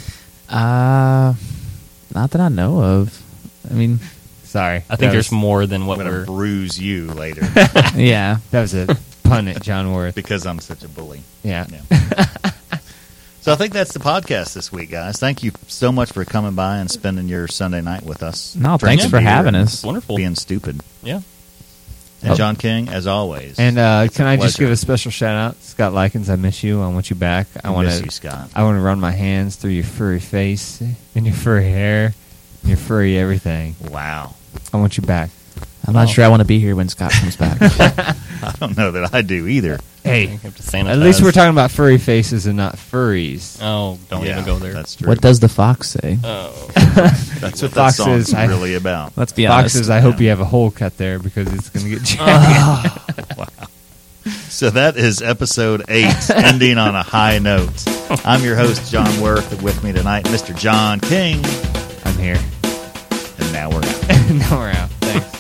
Uh, not that I know of. I mean, Sorry. I think That there's was- more than what I'm going we're. to bruise you later yeah. That was a pun at John Worth. because I'm such a bully. Yeah. Yeah. So I think that's the podcast this week, guys. Thank you so much for coming by and spending your Sunday night with us. No, Drinking thanks for beer having and us. Wonderful. Being stupid. Yeah. And John King, as always. And uh, can I just pleasure. give a special shout out, Scott Likens? I miss you. I want you back. I I want miss to. you, Scott. I want to run my hands through your furry face and your furry hair, and your furry everything. Wow. I want you back. I'm not Oh. sure I want to be here when Scott comes back. I don't know that I do either. Hey, You have to sanitize. at least we're talking about furry faces and not furries. Oh, don't Yeah, even go there. That's true. What does the fox say? Oh, That's what that Fox song's is, I- really about. Let's be honest. Foxes, I hope you have a hole cut there because it's going to get jagged. So that is episode eight, ending on a high note. I'm your host, John Worth. With me tonight, Mister John King. I'm here. And now we're out. Now we're out. Thanks.